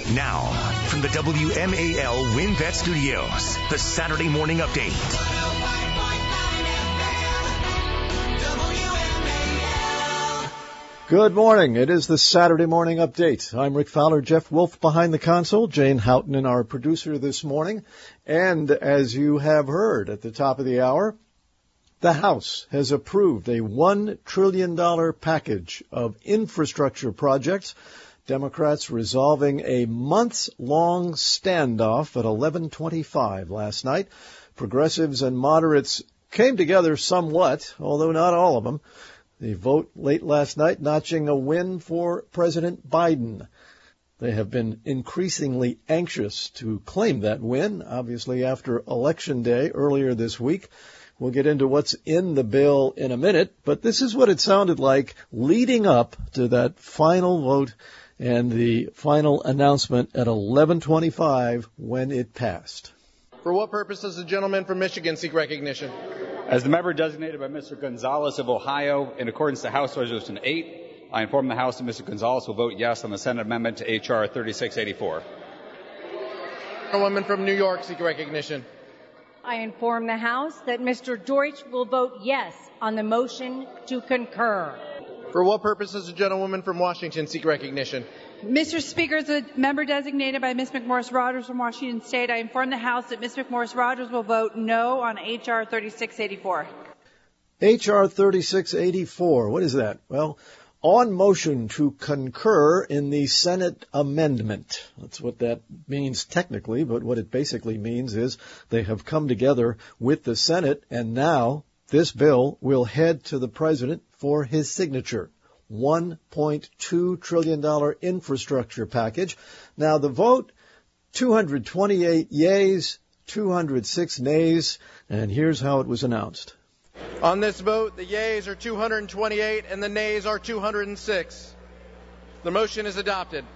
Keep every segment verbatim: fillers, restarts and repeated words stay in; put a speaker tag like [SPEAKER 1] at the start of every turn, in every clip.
[SPEAKER 1] Now, from the W M A L WinBet Studios, the Saturday Morning Update.
[SPEAKER 2] Good morning. It is the Saturday Morning Update. I'm Rick Fowler, Jeff Wolf behind the console, Jane Houghton, our producer this morning. And as you have heard at the top of the hour, the House has approved a one trillion dollars package of infrastructure projects. Democrats resolving a months-long standoff at eleven twenty-five last night. Progressives and moderates came together somewhat, although not all of them. The vote late last night notching a win for President Biden. They have been increasingly anxious to claim that win, obviously after Election Day earlier this week. We'll get into what's in the bill in a minute, but this is what it sounded like leading up to that final vote and the final announcement at eleven twenty-five when it passed.
[SPEAKER 3] For what purpose does the gentleman from Michigan seek recognition?
[SPEAKER 4] As the member designated by Mister Gonzalez of Ohio, in accordance to House Resolution eight, I inform the House that Mister Gonzalez will vote yes on the Senate amendment to H R thirty-six eighty-four.
[SPEAKER 3] A woman from New York seek recognition.
[SPEAKER 5] I inform the House that Mister Deutsch will vote yes on the motion to concur.
[SPEAKER 3] For what purpose does the gentlewoman from Washington seek recognition?
[SPEAKER 6] Mister Speaker, as a member designated by Miz McMorris-Rodgers from Washington State, I inform the House that Miz McMorris-Rodgers will vote no on H R thirty-six eighty-four.
[SPEAKER 2] H R thirty-six eighty-four, what is that? Well, on motion to concur in the Senate amendment. That's what that means technically, but what it basically means is they have come together with the Senate, and now this bill will head to the president for his signature. one point two trillion dollars infrastructure package. Now the vote, two hundred twenty-eight yeas, two hundred six nays, and here's how it was announced.
[SPEAKER 3] On this vote, the yeas are two hundred twenty-eight and the nays are two hundred six. The motion is adopted.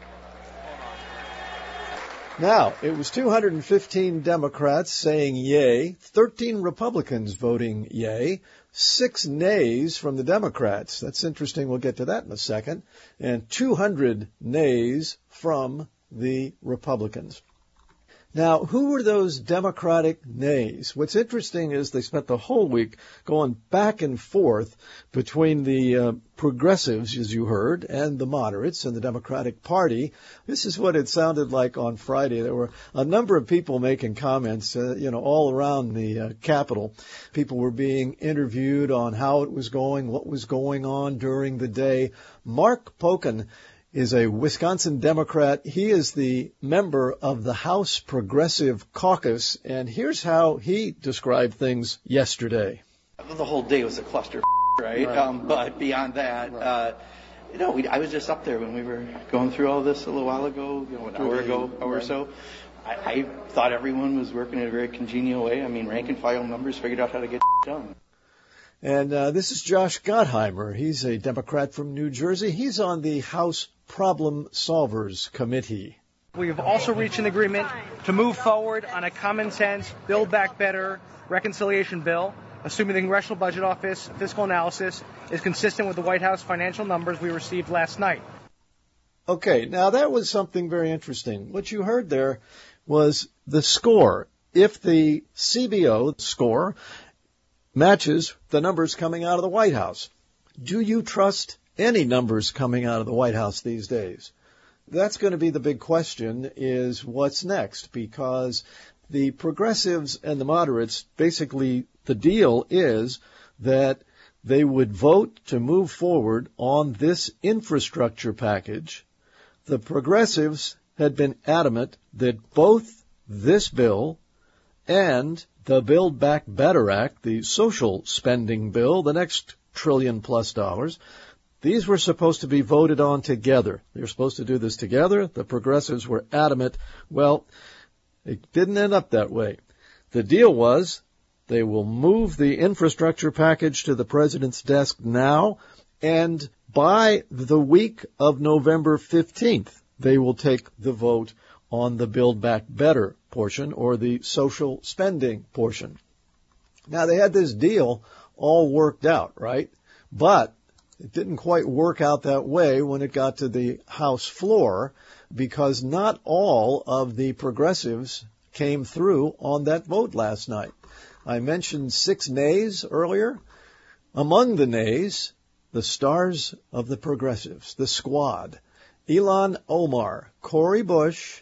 [SPEAKER 2] Now, it was two hundred fifteen Democrats saying yay, thirteen Republicans voting yay, six nays from the Democrats. That's interesting. We'll get to that in a second. And two hundred nays from the Republicans. Now, who were those Democratic nays? What's interesting is they spent the whole week going back and forth between the uh, progressives, as you heard, and the moderates and the Democratic Party. This is what it sounded like on Friday. There were a number of people making comments, uh, you know, all around the uh, Capitol. People were being interviewed on how it was going, what was going on during the day. Mark Pocan is a Wisconsin Democrat. He is the member of the House Progressive Caucus, and here's how he described things yesterday.
[SPEAKER 7] The whole day was a cluster, right?
[SPEAKER 2] right.
[SPEAKER 7] Um, but beyond that, right. uh, you know, we, I was just up there when we were going through all this a little while ago, you know, an hour ago, hour or so. I, I thought everyone was working in a very congenial way. I mean, rank and file members figured out how to get done.
[SPEAKER 2] And uh, this is Josh Gottheimer. He's a Democrat from New Jersey. He's on the House Problem Solvers Committee.
[SPEAKER 8] We have also reached an agreement to move forward on a common sense, Build Back Better reconciliation bill, assuming the Congressional Budget Office fiscal analysis is consistent with the White House financial numbers we received last night.
[SPEAKER 2] Okay, now that was something very interesting. What you heard there was the score. If the C B O score matches the numbers coming out of the White House, do you trust any numbers coming out of the White House these days? That's going to be the big question, is what's next, because the progressives and the moderates, basically the deal is that they would vote to move forward on this infrastructure package. The progressives had been adamant that both this bill and the Build Back Better Act, the social spending bill, the next trillion plus dollars, these were supposed to be voted on together. They were supposed to do this together. The progressives were adamant. Well, it didn't end up that way. The deal was they will move the infrastructure package to the president's desk now, and by the week of November fifteenth, they will take the vote on the Build Back Better portion, or the social spending portion. Now, they had this deal all worked out, right? But It didn't quite work out that way when it got to the House floor, because not all of the progressives came through on that vote last night. I mentioned six nays earlier. Among the nays, the stars of the progressives, the squad, Ilhan Omar, Cori Bush,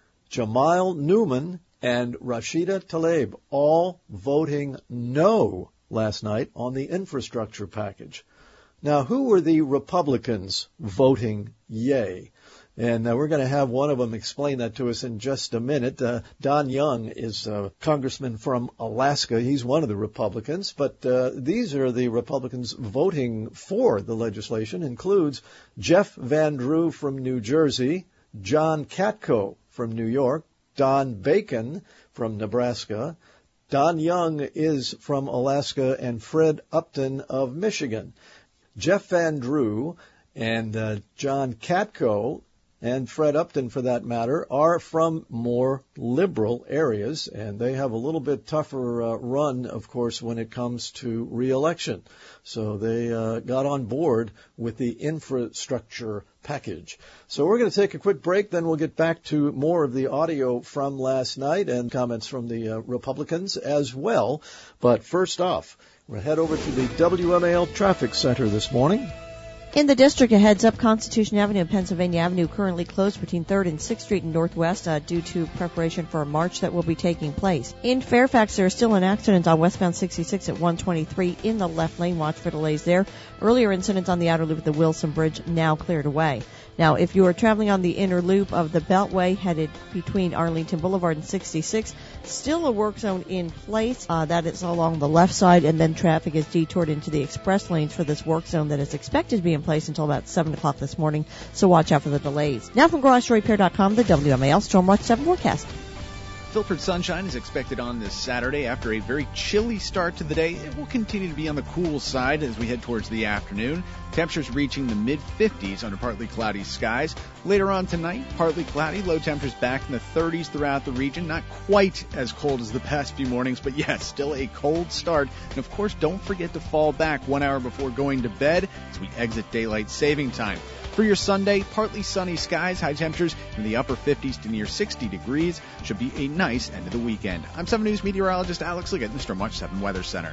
[SPEAKER 2] Jamal Newman, and Rashida Tlaib, all voting no last night on the infrastructure package. Now, who were the Republicans voting yay? And uh, we're going to have one of them explain that to us in just a minute. Uh, Don Young is a congressman from Alaska. He's one of the Republicans. But uh, these are the Republicans voting for the legislation. Includes Jeff Van Drew from New Jersey, John Katko from New York, Don Bacon from Nebraska. Don Young is from Alaska, and Fred Upton of Michigan. Jeff Van Drew and uh, John Katko and Fred Upton, for that matter, are from more liberal areas, and they have a little bit tougher uh, run, of course, when it comes to re-election. So they uh, got on board with the infrastructure package. So we're going to take a quick break, then we'll get back to more of the audio from last night and comments from the uh, Republicans as well. But first off, we'll head over to the W M A L Traffic Center this morning.
[SPEAKER 9] In the district, a heads up, Constitution Avenue and Pennsylvania Avenue currently closed between third and sixth Street and Northwest uh, due to preparation for a march that will be taking place. In Fairfax, there is still an accident on westbound sixty-six at one twenty-three in the left lane. Watch for delays there. Earlier incidents on the outer loop of the Wilson Bridge now cleared away. Now, if you are traveling on the inner loop of the Beltway headed between Arlington Boulevard and sixty-six, still a work zone in place. Uh, that is along the left side, and then traffic is detoured into the express lanes for this work zone that is expected to be in place until about seven o'clock this morning, so watch out for the delays. Now from Garage Repair dot com, the W M A L Stormwatch seven forecast.
[SPEAKER 10] Filtered sunshine is expected on this Saturday. After a very chilly start to the day, it will continue to be on the cool side as we head towards the afternoon. Temperatures reaching the mid fifties under partly cloudy skies. Later on tonight, partly cloudy, low temperatures back in the thirties throughout the region. Not quite as cold as the past few mornings, but yes, still a cold start. And of course, don't forget to fall back one hour before going to bed as we exit daylight saving time. For your Sunday, partly sunny skies, high temperatures in the upper fifties to near sixty degrees. Should be a nice end of the weekend. I'm seven News meteorologist Alex Liggett in the Stormwatch seven Weather Center.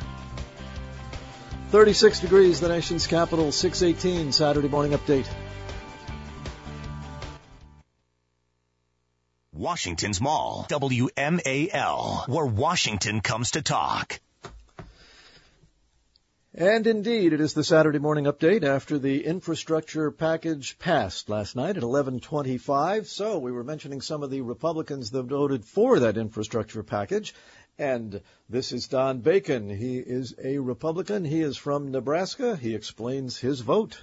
[SPEAKER 2] thirty-six degrees, the nation's capital, six eighteen, Saturday morning update.
[SPEAKER 1] Washington's Mall, W M A L, where Washington comes to talk.
[SPEAKER 2] And indeed, it is the Saturday morning update after the infrastructure package passed last night at eleven twenty-five. So we were mentioning some of the Republicans that voted for that infrastructure package. And this is Don Bacon. He is a Republican. He is from Nebraska. He explains his vote.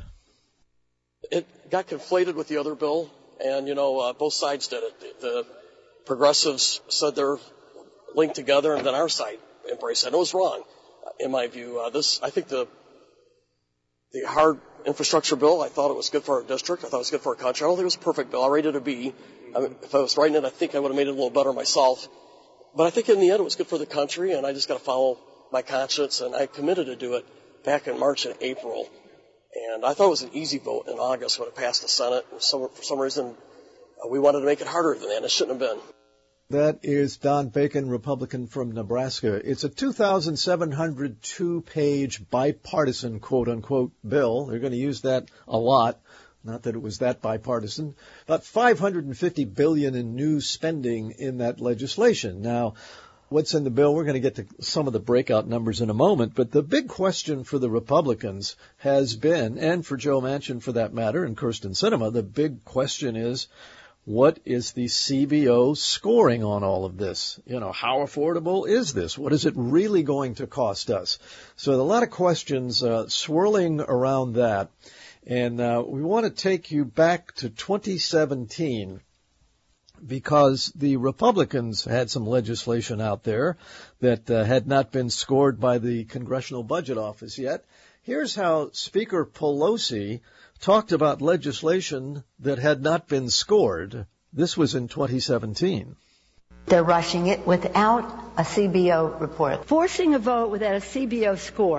[SPEAKER 11] It got conflated with the other bill, and, you know, uh, both sides did it. The progressives said they're linked together, and then our side embraced it. And it was wrong. In my view, uh, this, I think the, the hard infrastructure bill, I thought it was good for our district. I thought it was good for our country. I don't think it was a perfect bill. I rated it a B. I mean, if I was writing it, I think I would have made it a little better myself. But I think in the end it was good for the country, and I just got to follow my conscience, and I committed to do it back in March and April. And I thought it was an easy vote in August when it passed the Senate. And some, for some reason, uh, we wanted to make it harder than that. It shouldn't have been.
[SPEAKER 2] That is Don Bacon, Republican from Nebraska. It's a two thousand seven hundred two page bipartisan, quote-unquote, bill. They're going to use that a lot. Not that it was that bipartisan. About five hundred fifty billion dollars in new spending in that legislation. Now, what's in the bill? We're going to get to some of the breakout numbers in a moment. But the big question for the Republicans has been, and for Joe Manchin for that matter, and Kyrsten Sinema, the big question is, what is the C B O scoring on all of this? You know, how affordable is this? What is it really going to cost us? So a lot of questions uh, swirling around that. And uh, we want to take you back to twenty seventeen because the Republicans had some legislation out there that uh, had not been scored by the Congressional Budget Office yet. Here's how Speaker Pelosi talked about legislation that had not been scored. This was in twenty seventeen.
[SPEAKER 12] They're rushing it without a C B O report.
[SPEAKER 13] Forcing a vote without a C B O score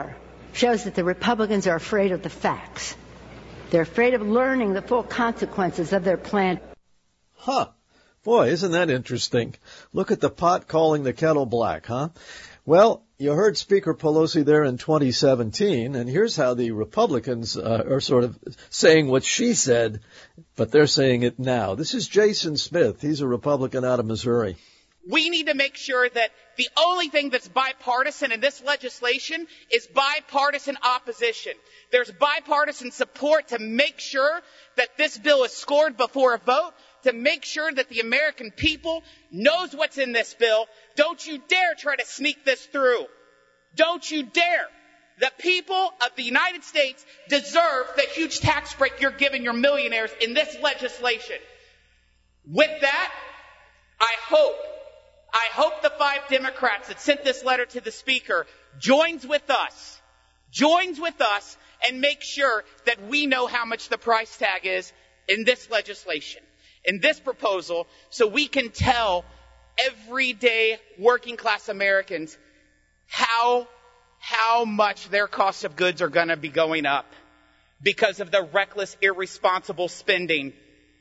[SPEAKER 12] shows that the Republicans are afraid of the facts. They're afraid of learning the full consequences of their plan.
[SPEAKER 2] Huh. Boy, isn't that interesting? Look at the pot calling the kettle black, huh? Well, you heard Speaker Pelosi there in twenty seventeen, and here's how the Republicans uh, are sort of saying what she said, but they're saying it now. This is Jason Smith. He's a Republican out of Missouri.
[SPEAKER 13] We need to make sure that the only thing that's bipartisan in this legislation is bipartisan opposition. There's bipartisan support to make sure that this bill is scored before a vote, to make sure that the American people knows what's in this bill. Don't you dare try to sneak this through. Don't you dare. The people of the United States deserve the huge tax break you're giving your millionaires in this legislation. With that, I hope, I hope the five Democrats that sent this letter to the Speaker joins with us, joins with us and make sure that we know how much the price tag is in this legislation, in this proposal, so we can tell everyday working class Americans how, how much their cost of goods are going to be going up because of the reckless, irresponsible spending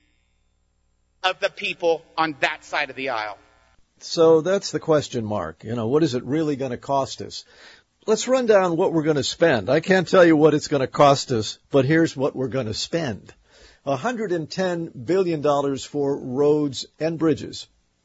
[SPEAKER 13] of the people on that side of the aisle.
[SPEAKER 2] So that's the question mark. You know, what is it really going to cost us? Let's run down what we're going to spend. I can't tell you what it's going to cost us, but here's what we're going to spend. one hundred ten billion dollars for roads and bridges.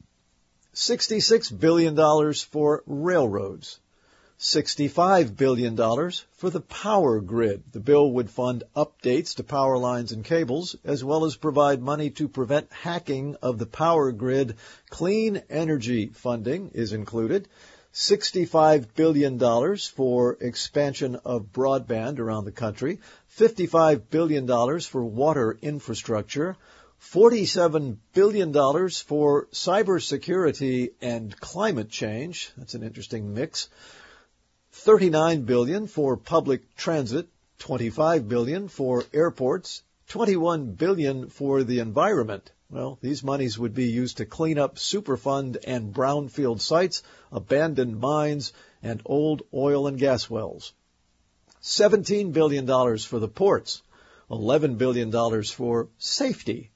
[SPEAKER 2] sixty-six billion dollars for railroads. sixty-five billion dollars for the power grid. The bill would fund updates to power lines and cables, as well as provide money to prevent hacking of the power grid. Clean energy funding is included. sixty-five billion dollars for expansion of broadband around the country. fifty-five billion dollars for water infrastructure. forty-seven billion dollars for cybersecurity and climate change. That's an interesting mix. thirty-nine billion dollars for public transit, twenty-five billion dollars for airports, twenty-one billion dollars for the environment. Well, these monies would be used to clean up Superfund and brownfield sites, abandoned mines, and old oil and gas wells. seventeen billion dollars for the ports, eleven billion dollars for safety.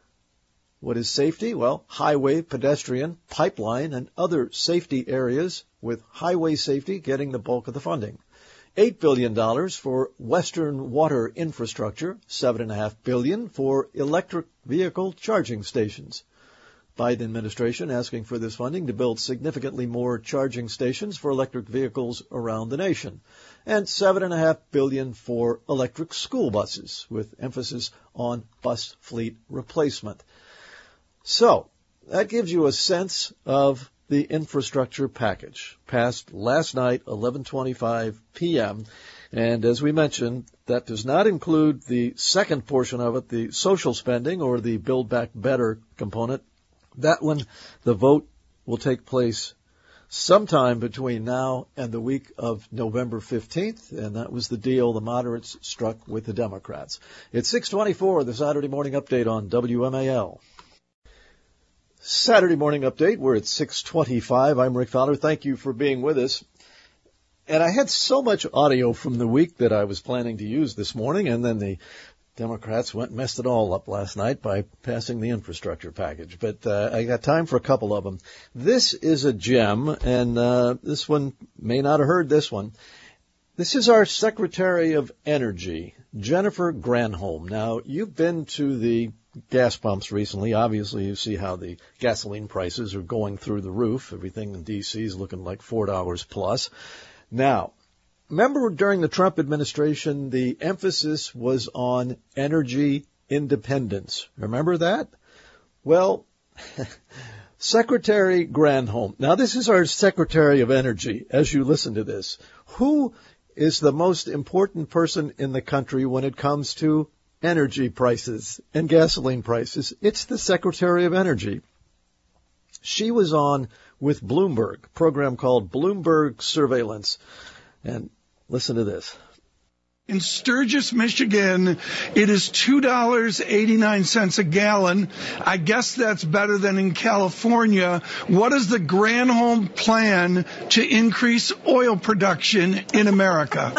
[SPEAKER 2] What is safety? Well, highway, pedestrian, pipeline, and other safety areas, with highway safety getting the bulk of the funding. eight billion dollars for Western water infrastructure, seven point five billion dollars for electric vehicle charging stations. Biden administration asking for this funding to build significantly more charging stations for electric vehicles around the nation. And seven point five billion dollars for electric school buses, with emphasis on bus fleet replacement. So, that gives you a sense of the infrastructure package, passed last night, eleven twenty-five p.m., and as we mentioned, that does not include the second portion of it, the social spending or the Build Back Better component. That one, the vote will take place sometime between now and the week of November fifteenth, and that was the deal the moderates struck with the Democrats. It's six twenty-four, the Saturday Morning Update on W M A L. Saturday Morning Update, we're at six twenty-five. I'm Rick Fowler. Thank you for being with us. And I had so much audio from the week that I was planning to use this morning, and then the Democrats went and messed it all up last night by passing the infrastructure package. But uh, I got time for a couple of them. This is a gem, and uh, this one may not have heard this one. This is our Secretary of Energy, Jennifer Granholm. Now, you've been to the gas pumps recently. Obviously, you see how the gasoline prices are going through the roof. Everything in D C is looking like four dollars plus. Now, remember during the Trump administration, the emphasis was on energy independence. Remember that? Well, Secretary Granholm. Now, this is our Secretary of Energy, as you listen to this. Who is the most important person in the country when it comes to energy prices and gasoline prices? It's the Secretary of Energy. She was on with Bloomberg, a program called Bloomberg Surveillance. And listen to this.
[SPEAKER 14] In Sturgis, Michigan, it is two dollars and eighty-nine cents a gallon. I guess that's better than in California. What is the Granholm plan to increase oil production in America?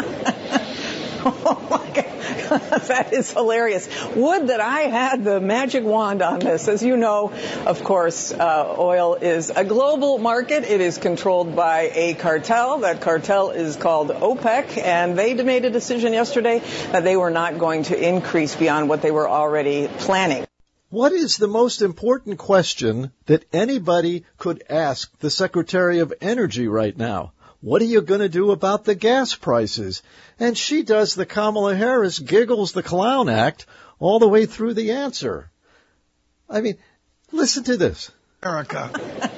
[SPEAKER 15] Oh, my God. That is hilarious. Would that I had the magic wand on this. As you know, of course, uh, oil is a global market. It is controlled by a cartel. That cartel is called OPEC, and they made a decision yesterday that they were not going to increase beyond what they were already planning.
[SPEAKER 2] What is the most important question that anybody could ask the Secretary of Energy right now? What are you going to do about the gas prices? And she does the Kamala Harris giggles the clown act all the way through the answer. I mean, listen to this.
[SPEAKER 14] America.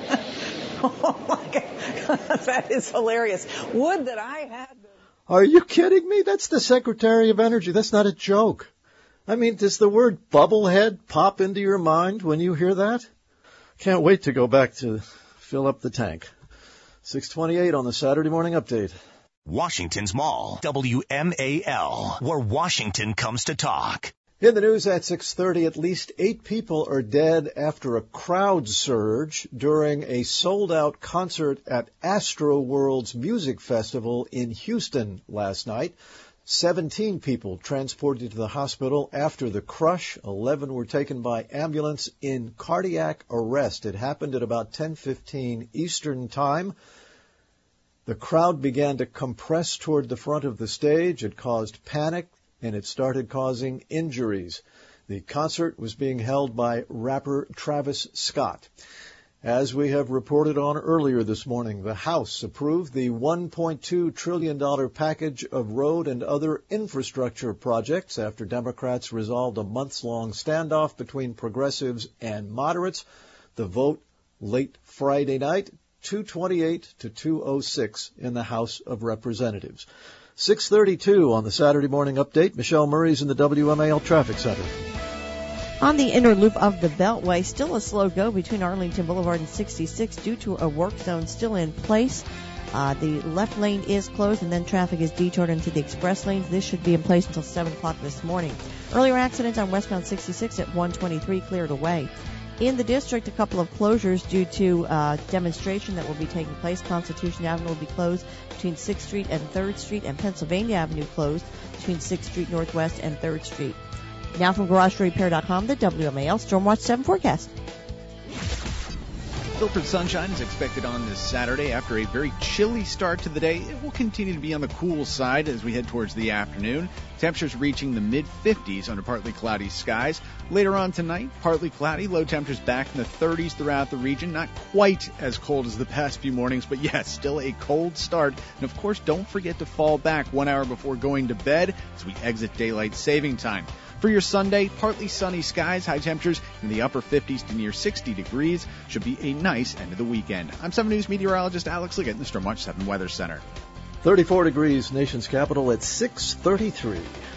[SPEAKER 15] Oh, my God. That is hilarious. Would that I had...
[SPEAKER 2] Are you kidding me? That's the Secretary of Energy. That's not a joke. I mean, does the word bubblehead pop into your mind when you hear that? Can't wait to go back to fill up the tank. six twenty-eight on the Saturday Morning Update.
[SPEAKER 1] Washington's Mall, W M A L, where Washington comes to talk.
[SPEAKER 2] In the news at six thirty, at least eight people are dead after a crowd surge during a sold-out concert at Astroworld's Music Festival in Houston last night. Seventeen people transported to the hospital after the crush. Eleven were taken by ambulance in cardiac arrest. It happened at about ten fifteen Eastern Time. The crowd began to compress toward the front of the stage. It caused panic, and it started causing injuries. The concert was being held by rapper Travis Scott. As we have reported on earlier this morning, the House approved the one point two trillion dollars package of road and other infrastructure projects after Democrats resolved a months-long standoff between progressives and moderates. The vote late Friday night, two twenty-eight to two oh six in the House of Representatives. six thirty-two on the Saturday Morning Update. Michelle Murray's in the W M A L Traffic Center.
[SPEAKER 9] On the inner loop of the Beltway, still a slow go between Arlington Boulevard and sixty-six due to a work zone still in place. Uh, the left lane is closed, and then traffic is detoured into the express lanes. This should be in place until seven o'clock this morning. Earlier accidents on westbound sixty-six at one twenty-three cleared away. In the district, a couple of closures due to uh, demonstration that will be taking place. Constitution Avenue will be closed between sixth Street and third Street, and Pennsylvania Avenue closed between sixth Street Northwest and third Street. Now from Garage Repair dot com, the W M A L Stormwatch seven forecast.
[SPEAKER 10] Filtered sunshine is expected on this Saturday after a very chilly start to the day. It will continue to be on the cool side as we head towards the afternoon. Temperatures reaching the mid fifties under partly cloudy skies. Later on tonight, partly cloudy, low temperatures back in the thirties throughout the region. Not quite as cold as the past few mornings, but yes, still a cold start. And of course, don't forget to fall back one hour before going to bed as we exit daylight saving time. For your Sunday, partly sunny skies, high temperatures in the upper fifties to near sixty degrees. Should be a nice end of the weekend. I'm seven News meteorologist Alex Liggett in the Stormwatch seven Weather Center.
[SPEAKER 2] thirty-four degrees, nation's capital at six thirty-three.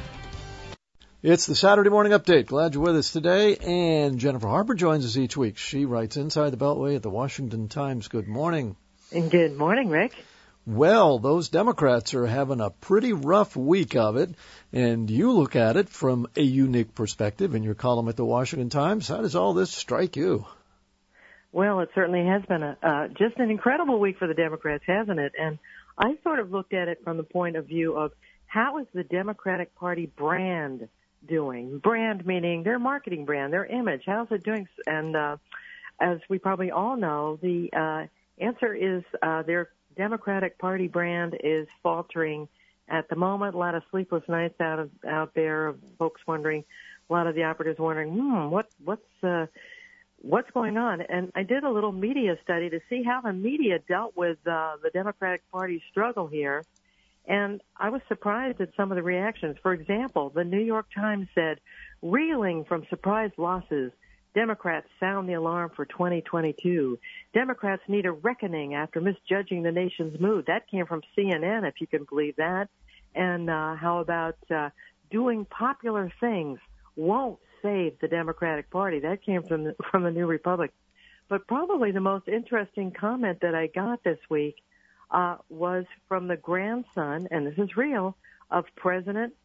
[SPEAKER 2] It's the Saturday Morning Update. Glad you're with us today. And Jennifer Harper joins us each week. She writes Inside the Beltway at the Washington Times. Good morning.
[SPEAKER 16] And good morning, Rick.
[SPEAKER 2] Well, those Democrats are having a pretty rough week of it, and you look at it from a unique perspective in your column at the Washington Times. How does all this strike you?
[SPEAKER 16] Well, it certainly has been a uh, just an incredible week for the Democrats, hasn't it? And I sort of looked at it from the point of view of how is the Democratic Party brand doing? Brand meaning their marketing brand, their image. How's it doing? And uh, as we probably all know, the uh, answer is uh, their Democratic Party brand is faltering at the moment. A lot of sleepless nights out of out there of folks wondering, a lot of the operatives wondering, hmm, what what's uh, what's going on? And I did a little media study to see how the media dealt with uh, the Democratic Party's struggle here, and I was surprised at some of the reactions. For example, the New York Times said, reeling from surprise losses, Democrats sound the alarm for twenty twenty-two. Democrats need a reckoning after misjudging the nation's mood. That came from C N N, if you can believe that. And uh, how about uh, doing popular things won't save the Democratic Party? That came from the, from the New Republic. But probably the most interesting comment that I got this week uh, was from the grandson, and this is real, of President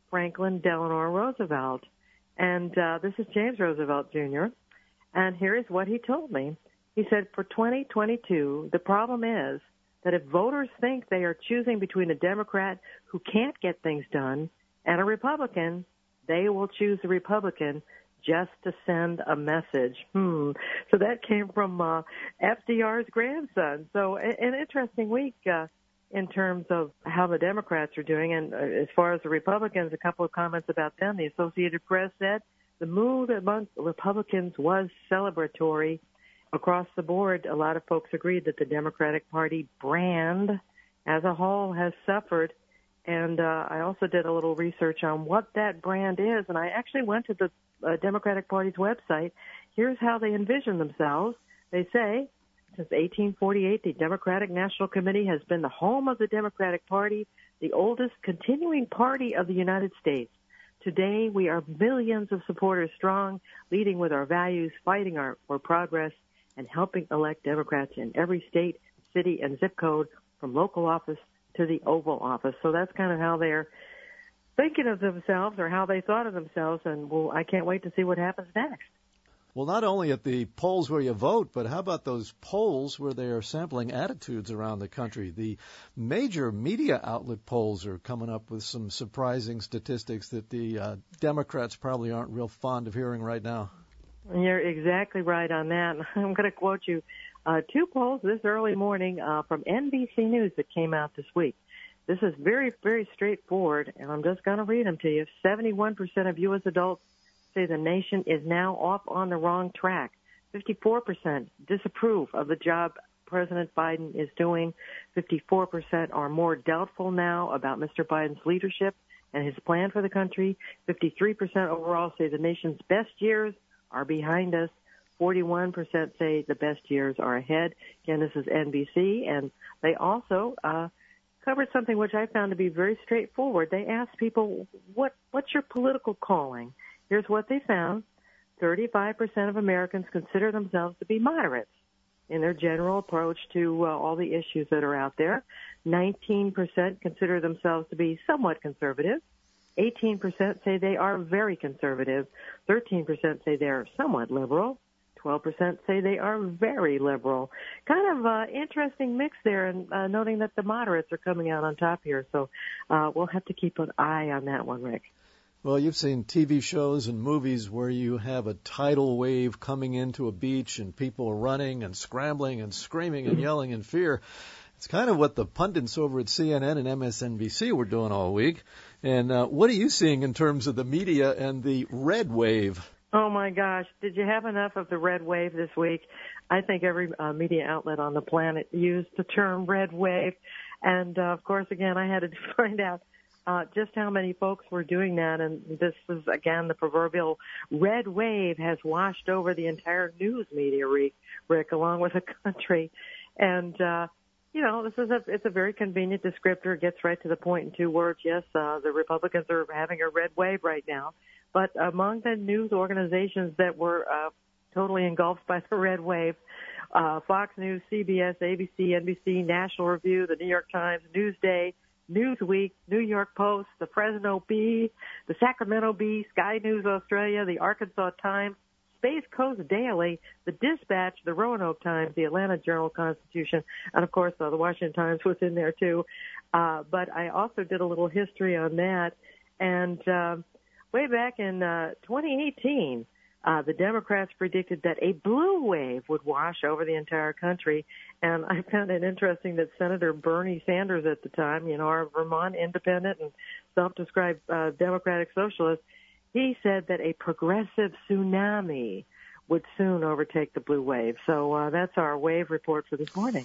[SPEAKER 16] Franklin Delano Roosevelt. And uh, this is James Roosevelt, Junior And here is what he told me. He said, for twenty twenty-two, the problem is that if voters think they are choosing between a Democrat who can't get things done and a Republican, they will choose the Republican just to send a message. Hmm. So that came from uh, F D R's grandson. So an interesting week uh, in terms of how the Democrats are doing. And uh, as far as the Republicans, a couple of comments about them. The Associated Press said the mood among Republicans was celebratory. Across the board, a lot of folks agreed that the Democratic Party brand as a whole has suffered. And uh, I also did a little research on what that brand is, and I actually went to the uh, Democratic Party's website. Here's how they envision themselves. They say, since eighteen forty-eight, the Democratic National Committee has been the home of the Democratic Party, the oldest continuing party of the United States. Today, we are millions of supporters strong, leading with our values, fighting our, for progress, and helping elect Democrats in every state, city, and zip code from local office to the Oval Office. So that's kind of how they're thinking of themselves or how they thought of themselves, and well, I can't wait to see what happens next.
[SPEAKER 2] Well, not only at the polls where you vote, but how about those polls where they are sampling attitudes around the country? The major media outlet polls are coming up with some surprising statistics that the uh, Democrats probably aren't real fond of hearing right now.
[SPEAKER 16] You're exactly right on that. I'm going to quote you uh, two polls this early morning uh, from N B C News that came out this week. This is very, very straightforward, and I'm just going to read them to you. seventy-one percent of U S adults say the nation is now off on the wrong track. fifty-four percent disapprove of the job President Biden is doing. fifty-four percent are more doubtful now about Mister Biden's leadership and his plan for the country. fifty-three percent overall say the nation's best years are behind us. forty-one percent say the best years are ahead. Again, this is N B C, and they also uh, covered something which I found to be very straightforward. They asked people, what what's your political calling? Here's what they found. thirty-five percent of Americans consider themselves to be moderates in their general approach to uh, all the issues that are out there. nineteen percent consider themselves to be somewhat conservative. eighteen percent say they are very conservative. thirteen percent say they're somewhat liberal. twelve percent say they are very liberal. Kind of uh, interesting mix there, and uh, noting that the moderates are coming out on top here. So uh, we'll have to keep an eye on that one, Rick.
[SPEAKER 2] Well, you've seen T V shows and movies where you have a tidal wave coming into a beach and people are running and scrambling and screaming and yelling in fear. It's kind of what the pundits over at C N N and M S N B C were doing all week. And uh, what are you seeing in terms of the media and the red wave?
[SPEAKER 16] Oh, my gosh. Did you have enough of the red wave this week? I think every uh, media outlet on the planet used the term red wave. And, uh, of course, again, I had to find out uh, just how many folks were doing that. And this is, again, the proverbial red wave has washed over the entire news media, Rick, Rick along with the country. And, uh, you know, this is a, it's a very convenient descriptor. It gets right to the point in two words. Yes, uh, the Republicans are having a red wave right now. But among the news organizations that were uh, totally engulfed by the red wave, uh, Fox News, C B S, A B C, N B C, National Review, the New York Times, Newsday, Newsweek, New York Post, the Fresno Bee, the Sacramento Bee, Sky News Australia, the Arkansas Times, Space Coast Daily, the Dispatch, the Roanoke Times, the Atlanta Journal-Constitution, and, of course, uh, the Washington Times was in there, too. Uh, but I also did a little history on that. And uh, way back in uh, twenty eighteen, uh, the Democrats predicted that a blue wave would wash over the entire country. And I found it interesting that Senator Bernie Sanders at the time, you know, our Vermont independent and self-described uh, Democratic socialist, he said that a progressive tsunami would soon overtake the blue wave. So uh, that's our wave report for this morning.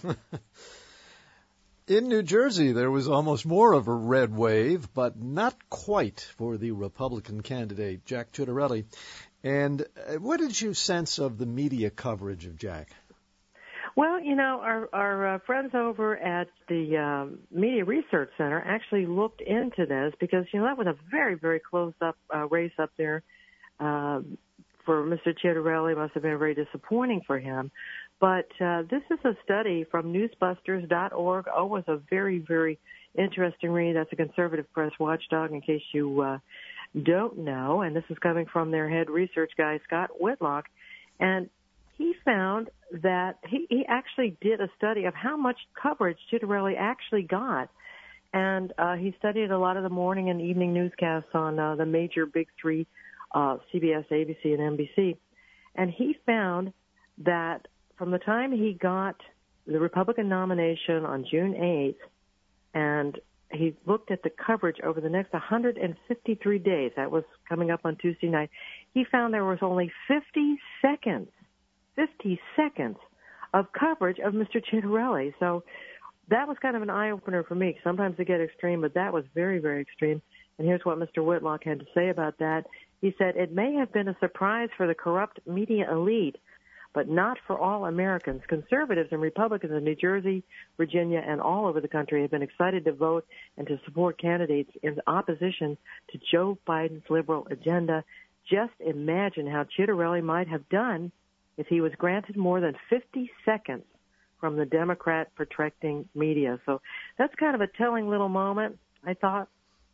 [SPEAKER 2] In New Jersey, there was almost more of a red wave, but not quite for the Republican candidate, Jack Ciattarelli. And uh, what did you sense of the media coverage of Jack?
[SPEAKER 16] Well, you know, our, our uh, friends over at the um, Media Research Center actually looked into this because, you know, that was a very, very close-up uh, race up there. Uh, for Mister Chitterelli must have been very disappointing for him. But uh, this is a study from newsbusters dot org. Oh, it's a very, very interesting read. That's a conservative press watchdog, in case you uh, don't know. And this is coming from their head research guy, Scott Whitlock. And he found that he, he actually did a study of how much coverage Chitterelli actually got. And uh, he studied a lot of the morning and evening newscasts on uh, the major big three, uh, C B S, A B C, and N B C. And he found that from the time he got the Republican nomination on June eighth, and he looked at the coverage over the next one hundred fifty-three days, that was coming up on Tuesday night, he found there was only fifty seconds, fifty seconds of coverage of Mister Chitterelli. So that was kind of an eye-opener for me. Sometimes they get extreme, but that was very, very extreme. And here's what Mister Whitlock had to say about that. He said, "It may have been a surprise for the corrupt media elite, but not for all Americans. Conservatives and Republicans in New Jersey, Virginia, and all over the country have been excited to vote and to support candidates in opposition to Joe Biden's liberal agenda. Just imagine how Chitterelli might have done if he was granted more than fifty seconds from the Democrat-protecting media." So that's kind of a telling little moment, I thought.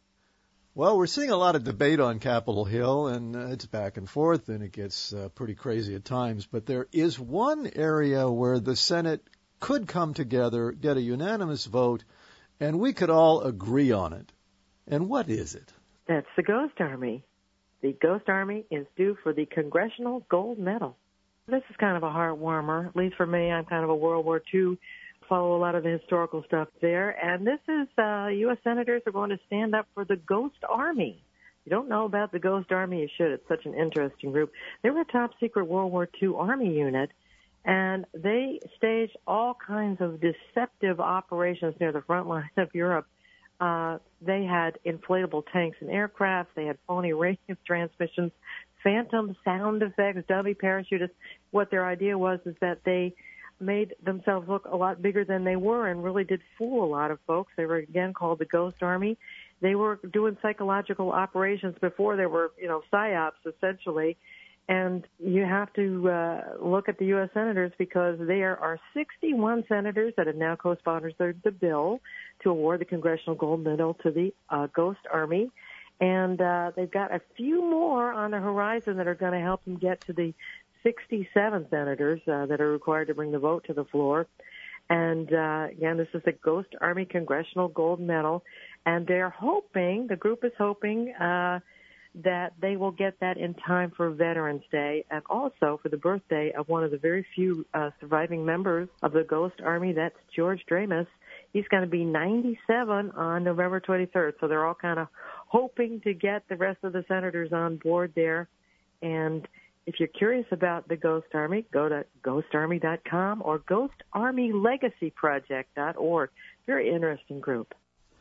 [SPEAKER 2] Well, we're seeing a lot of debate on Capitol Hill, and uh, it's back and forth, and it gets uh, pretty crazy at times. But there is one area where the Senate could come together, get a unanimous vote, and we could all agree on it. And what is it?
[SPEAKER 16] That's the Ghost Army. The Ghost Army is due for the Congressional Gold Medal. This is kind of a heart warmer, at least for me. I'm kind of a World War Two, follow a lot of the historical stuff there. And this is uh, U S senators are going to stand up for the Ghost Army. If you don't know about the Ghost Army, you should. It's such an interesting group. They were a top-secret World War Two Army unit, and they staged all kinds of deceptive operations near the front lines of Europe. Uh, they had inflatable tanks and aircraft. They had phony radio transmissions, phantom sound effects, dummy parachutists. What their idea was is that they made themselves look a lot bigger than they were and really did fool a lot of folks. They were, again, called the Ghost Army. They were doing psychological operations before there were, you know, psyops, essentially. And you have to uh, look at the U S senators because there are sixty-one senators that have now co-sponsored the bill to award the Congressional Gold Medal to the uh, Ghost Army. And uh, they've got a few more on the horizon that are going to help them get to the sixty-seven senators uh, that are required to bring the vote to the floor. And, uh, again, this is the Ghost Army Congressional Gold Medal. And they're hoping, the group is hoping, uh, that they will get that in time for Veterans Day and also for the birthday of one of the very few uh, surviving members of the Ghost Army. That's George Dramis. He's going to be ninety-seven on November twenty-third. So they're all kind of hoping to get the rest of the senators on board there. And if you're curious about the Ghost Army, go to ghost army dot com or ghost army legacy project dot org. Very interesting group.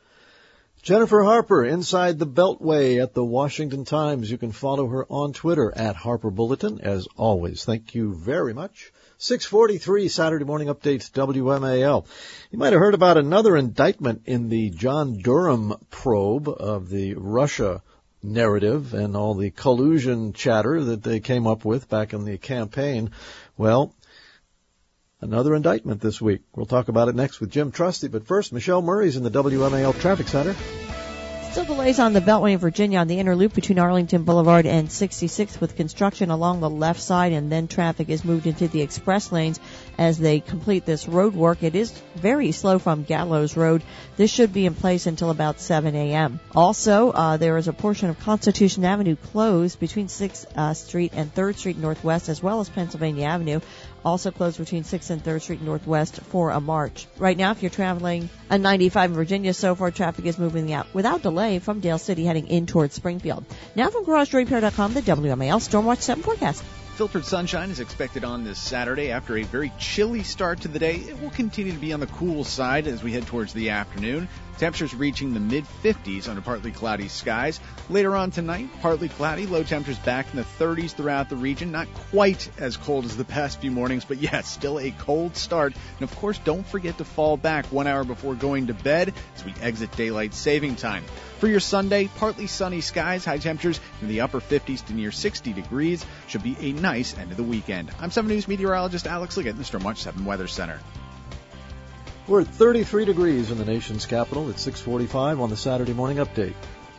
[SPEAKER 2] Jennifer Harper, inside the Beltway at the Washington Times. You can follow her on Twitter at Harper Bulletin, as always. Thank you very much. six forty-three Saturday Morning Updates, W M A L. You might have heard about another indictment in the John Durham probe of the Russia narrative and all the collusion chatter that they came up with back in the campaign. Well, another indictment this week. We'll talk about it next with Jim Trusty. But first, Michelle Murray's in the W M A L Traffic Center.
[SPEAKER 9] Still delays on the Beltway in Virginia on the inner loop between Arlington Boulevard and sixty-six with construction along the left side, and then traffic is moved into the express lanes as they complete this road work. It is very slow from Gallows Road. This should be in place until about seven a.m. Also, uh, there is a portion of Constitution Avenue closed between sixth uh, Street and third Street Northwest, as well as Pennsylvania Avenue. Also closed between sixth and third Street Northwest for a march. Right now, if you're traveling on ninety-five in Virginia, so far traffic is moving out without delay from Dale City heading in towards Springfield. Now from Garage Door Repair dot com, the W M A L Stormwatch seven forecast.
[SPEAKER 10] Filtered sunshine is expected on this Saturday. After a very chilly start to the day, it will continue to be on the cool side as we head towards the afternoon. Temperatures reaching the mid fifties under partly cloudy skies. Later on tonight, partly cloudy, low temperatures back in the thirties throughout the region. Not quite as cold as the past few mornings, but yes, still a cold start. And of course, don't forget to fall back one hour before going to bed as we exit daylight saving time. For your Sunday, partly sunny skies, high temperatures in the upper fifties to near sixty degrees. Should be a nice end of the weekend. I'm seven News meteorologist Alex Liggett in the Stormwatch seven Weather Center.
[SPEAKER 2] We're at thirty-three degrees in the nation's capital at six forty-five on the Saturday Morning Update.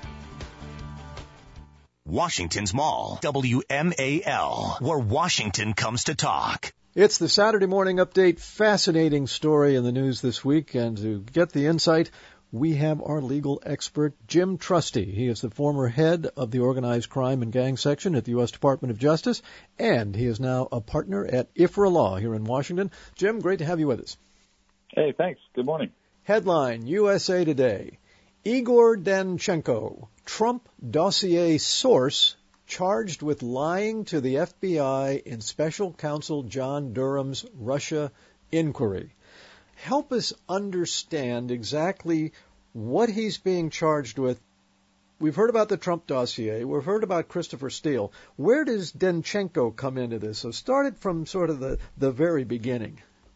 [SPEAKER 1] Washington's Mall, W M A L, where Washington comes to talk.
[SPEAKER 2] It's the Saturday Morning Update. Fascinating story in the news this week, and to get the insight, we have our legal expert, Jim Trusty. He is the former head of the Organized Crime and Gang Section at the U S Department of Justice, and he is now a partner at I F R A Law here in Washington. Jim, great to have you with us.
[SPEAKER 17] Hey, thanks. Good morning.
[SPEAKER 2] Headline, U S A Today. Igor Danchenko, Trump dossier source, charged with lying to the F B I in Special Counsel John Durham's Russia inquiry. Help us understand exactly what he's being charged with. We've heard about the Trump dossier. We've heard about Christopher Steele. Where does Danchenko come into this? So start it from sort of the, the very beginning.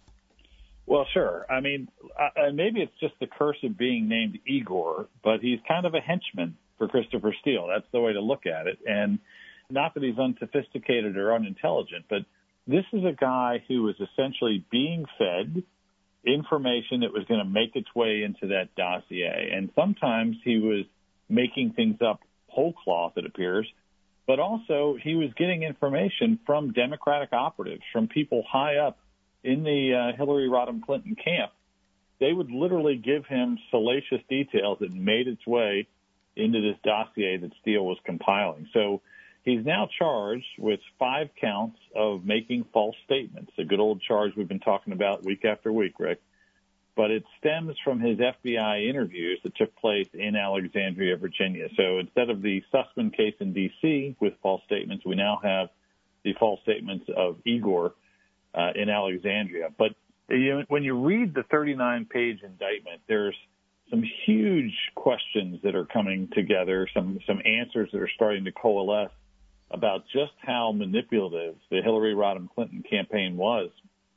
[SPEAKER 17] Well, sure. I mean, uh, maybe it's just the curse of being named Igor, but he's kind of a henchman for Christopher Steele. That's the way to look at it. And not that he's unsophisticated or unintelligent, but this is a guy who was essentially being fed information that was going to make its way into that dossier. And sometimes he was making things up whole cloth, it appears, but also he was getting information from Democratic operatives, from people high up in the uh, Hillary Rodham Clinton camp. They would literally give him salacious details that made its way into this dossier that Steele was compiling. So he's now charged with five counts of making false statements, a good old charge we've been talking about week after week, Rick. But it stems from his F B I interviews that took place in Alexandria, Virginia. So instead of the Sussman case in D C with false statements, we now have the false statements of Igor uh, in Alexandria. But you know, when you read the thirty-nine page indictment, there's some huge questions that are coming together, some some answers that are starting to coalesce about just how manipulative the Hillary Rodham Clinton campaign was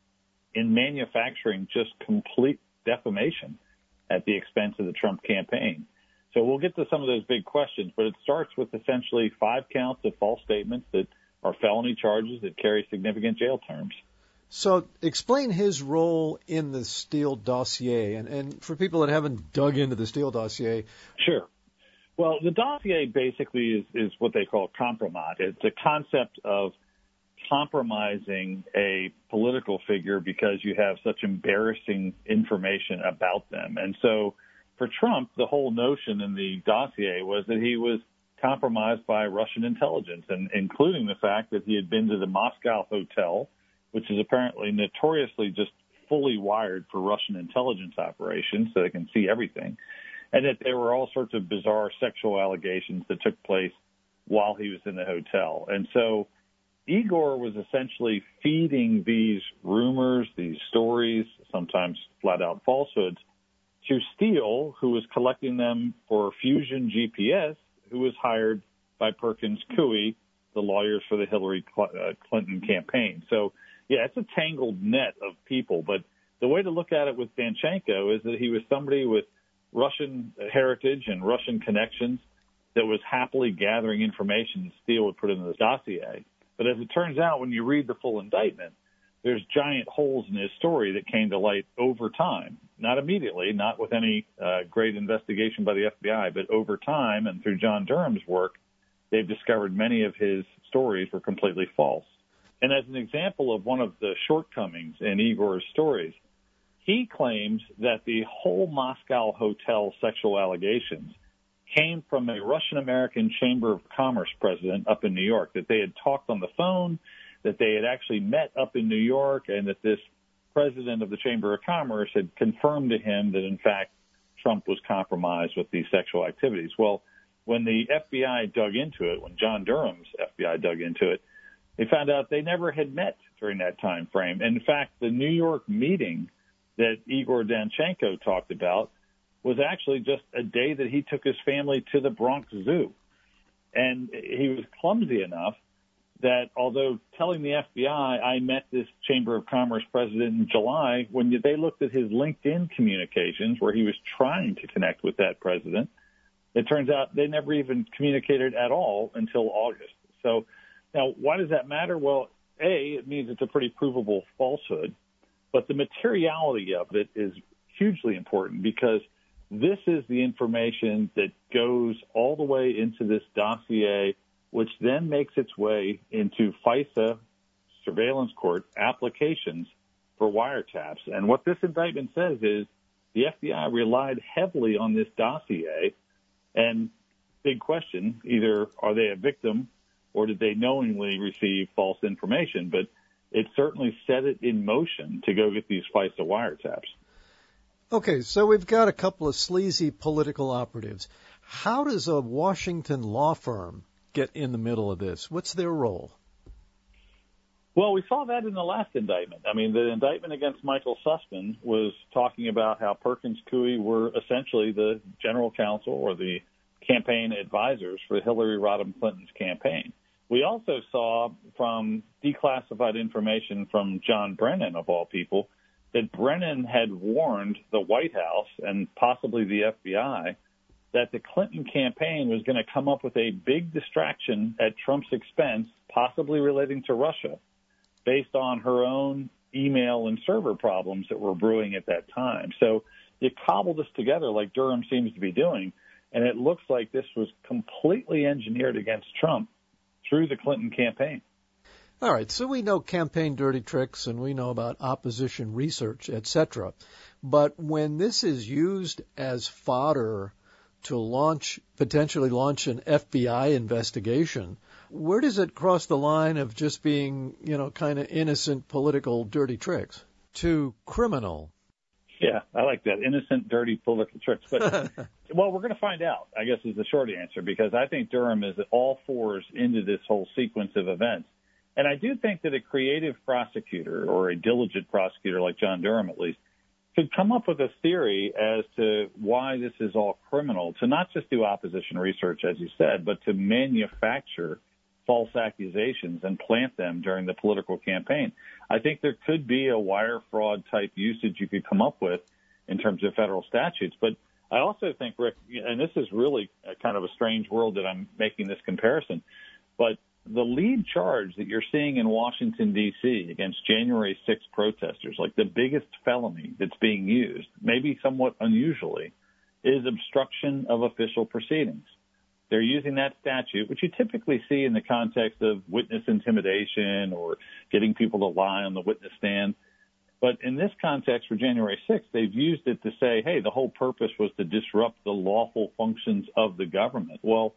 [SPEAKER 17] in manufacturing just complete defamation at the expense of the Trump campaign. So we'll get to some of those big questions, but it starts with essentially five counts of false statements that are felony charges that carry significant jail terms.
[SPEAKER 2] So explain his role in the Steele dossier, and, and for people that haven't dug into the Steele dossier.
[SPEAKER 17] Sure. Well, the dossier basically is, is what they call compromise. It's a concept of compromising a political figure because you have such embarrassing information about them. And so for Trump, the whole notion in the dossier was that he was compromised by Russian intelligence, and including the fact that he had been to the Moscow hotel, which is apparently notoriously just fully wired for Russian intelligence operations so they can see everything, and that there were all sorts of bizarre sexual allegations that took place while he was in the hotel. And so Igor was essentially feeding these rumors, these stories, sometimes flat-out falsehoods, to Steele, who was collecting them for Fusion G P S, who was hired by Perkins Coie, the lawyers for the Hillary Clinton campaign. So, yeah, it's a tangled net of people. But the way to look at it with Danchenko is that he was somebody with Russian heritage and Russian connections that was happily gathering information Steele would put into the dossier. But as it turns out, when you read the full indictment, there's giant holes in his story that came to light over time. Not immediately, not with any uh, great investigation by the F B I, but over time and through John Durham's work, they've discovered many of his stories were completely false. And as an example of one of the shortcomings in Igor's stories, he claims that the whole Moscow hotel sexual allegations came from a Russian-American Chamber of Commerce president up in New York, that they had talked on the phone, that they had actually met up in New York, and that this president of the Chamber of Commerce had confirmed to him that, in fact, Trump was compromised with these sexual activities. Well, when the F B I dug into it, when John Durham's F B I dug into it, they found out they never had met during that time frame. And in fact, the New York meeting that Igor Danchenko talked about was actually just a day that he took his family to the Bronx Zoo. And he was clumsy enough that although telling the F B I, I met this Chamber of Commerce president in July, when they looked at his LinkedIn communications where he was trying to connect with that president, it turns out they never even communicated at all until August. So now, why does that matter? Well, A, it means it's a pretty provable falsehood, but the materiality of it is hugely important because this is the information that goes all the way into this dossier, which then makes its way into FISA surveillance court applications for wiretaps. And what this indictment says is the F B I relied heavily on this dossier. And big question, either are they a victim or did they knowingly receive false information? But it certainly set it in motion to go get these FISA wiretaps.
[SPEAKER 2] Okay, so we've got a couple of sleazy political operatives. How does a Washington law firm get in the middle of this? What's their role?
[SPEAKER 17] Well, we saw that in the last indictment. I mean, the indictment against Michael Sussman was talking about how Perkins Coie were essentially the general counsel or the campaign advisors for Hillary Rodham Clinton's campaign. We also saw from declassified information from John Brennan, of all people, that Brennan had warned the White House and possibly the F B I that the Clinton campaign was going to come up with a big distraction at Trump's expense, possibly relating to Russia, based on her own email and server problems that were brewing at that time. So you cobble this together like Durham seems to be doing, and it looks like this was completely engineered against Trump through the Clinton campaign.
[SPEAKER 2] All right, so we know campaign dirty tricks and we know about opposition research, et cetera. But when this is used as fodder to launch, potentially launch an F B I investigation, where does it cross the line of just being, you know, kind of innocent political dirty tricks to criminal?
[SPEAKER 17] Yeah, I like that. Innocent, dirty political tricks. But, well, we're going to find out, I guess, is the short answer, because I think Durham is at all fours into this whole sequence of events. And I do think that a creative prosecutor or a diligent prosecutor like John Durham, at least, could come up with a theory as to why this is all criminal, to not just do opposition research, as you said, but to manufacture false accusations and plant them during the political campaign. I think there could be a wire fraud type usage you could come up with in terms of federal statutes. But I also think, Rick, and this is really a kind of a strange world that I'm making this comparison, but the lead charge that you're seeing in Washington, D C against January sixth protesters, like the biggest felony that's being used, maybe somewhat unusually, is obstruction of official proceedings. They're using that statute, which you typically see in the context of witness intimidation or getting people to lie on the witness stand. But in this context for January sixth, they've used it to say, hey, the whole purpose was to disrupt the lawful functions of the government. Well,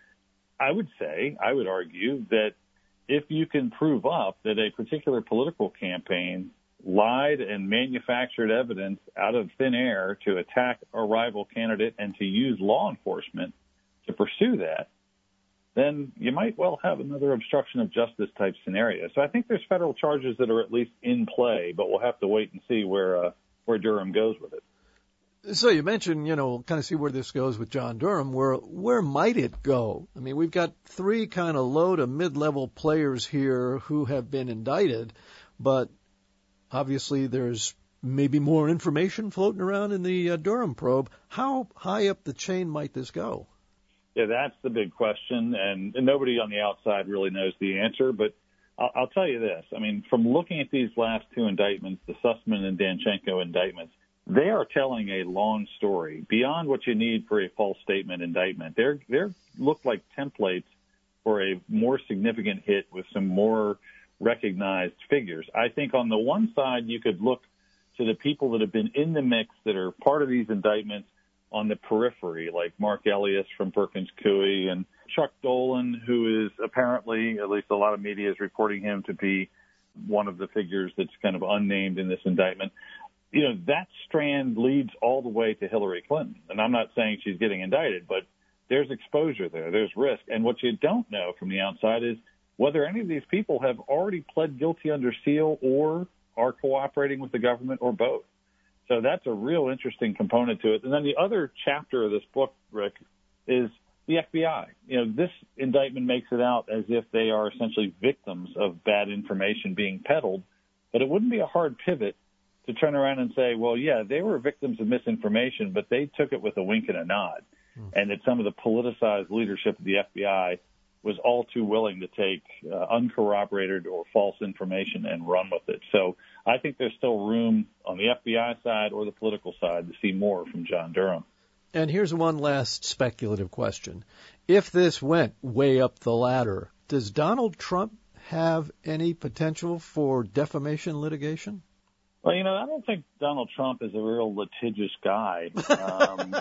[SPEAKER 17] I would say, I would argue that if you can prove up that a particular political campaign lied and manufactured evidence out of thin air to attack a rival candidate and to use law enforcement to pursue that, then you might well have another obstruction of justice type scenario. So I think there's federal charges that are at least in play, but we'll have to wait and see where uh, where Durham goes with it.
[SPEAKER 2] So you mentioned, you know, kind of see where this goes with John Durham. Where where might it go? I mean, we've got three kind of low to mid-level players here who have been indicted, but obviously there's maybe more information floating around in the uh, Durham probe. How high up the chain might this go?
[SPEAKER 17] Yeah, that's the big question, and, and nobody on the outside really knows the answer. But I'll, I'll tell you this. I mean, from looking at these last two indictments, the Sussman and Danchenko indictments, they are telling a long story beyond what you need for a false statement indictment. They're they're look like templates for a more significant hit with some more recognized figures. I think on the one side, you could look to the people that have been in the mix that are part of these indictments on the periphery, like Mark Elias from Perkins Coie and Chuck Dolan, who is apparently, at least a lot of media is reporting him to be one of the figures that's kind of unnamed in this indictment. You know, that strand leads all the way to Hillary Clinton. And I'm not saying she's getting indicted, but there's exposure there. There's risk. And what you don't know from the outside is whether any of these people have already pled guilty under seal or are cooperating with the government or both. So that's a real interesting component to it. And then the other chapter of this book, Rick, is the F B I. You know, this indictment makes it out as if they are essentially victims of bad information being peddled, but it wouldn't be a hard pivot to turn around and say, well, yeah, they were victims of misinformation, but they took it with a wink and a nod, mm. and that some of the politicized leadership of the F B I was all too willing to take uh, uncorroborated or false information and run with it. So I think there's still room on the F B I side or the political side to see more from John Durham.
[SPEAKER 2] And here's one last speculative question. If this went way up the ladder, does Donald Trump have any potential for defamation litigation?
[SPEAKER 17] Well, you know, I don't think Donald Trump is a real litigious guy. Um,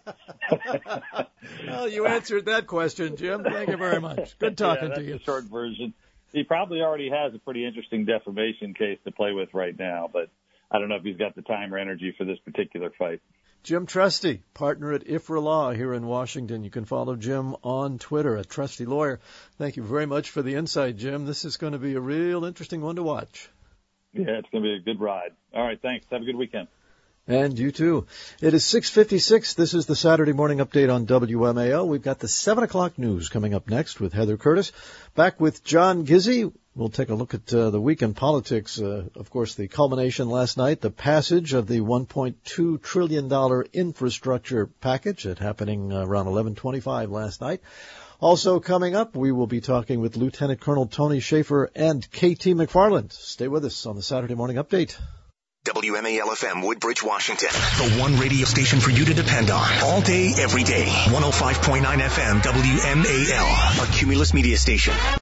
[SPEAKER 2] well, you answered that question, Jim. Thank you very much. Good talking
[SPEAKER 17] yeah, that's
[SPEAKER 2] to you.
[SPEAKER 17] The short version. He probably already has a pretty interesting defamation case to play with right now, but I don't know if he's got the time or energy for this particular fight.
[SPEAKER 2] Jim Trusty, partner at I F R A Law here in Washington. You can follow Jim on Twitter at Trusty Lawyer. Thank you very much for the insight, Jim. This is going to be a real interesting one to watch.
[SPEAKER 17] Yeah, it's going to be a good ride. All right, thanks. Have a good weekend.
[SPEAKER 2] And you too. It is six fifty-six. This is the Saturday Morning Update on W M A L. We've got the seven o'clock news coming up next with Heather Curtis. Back with John Gizzi. We'll take a look at uh, the week in politics. Uh, of course, the culmination last night, the passage of the one point two trillion dollars infrastructure package. It happening uh, around eleven twenty-five last night. Also coming up, we will be talking with Lieutenant Colonel Tony Schaefer and K T McFarland. Stay with us on the Saturday Morning Update.
[SPEAKER 1] W M A L F M, Woodbridge, Washington. The one radio station for you to depend on. All day, every day. one oh five point nine F M, W M A L. A Cumulus Media Station.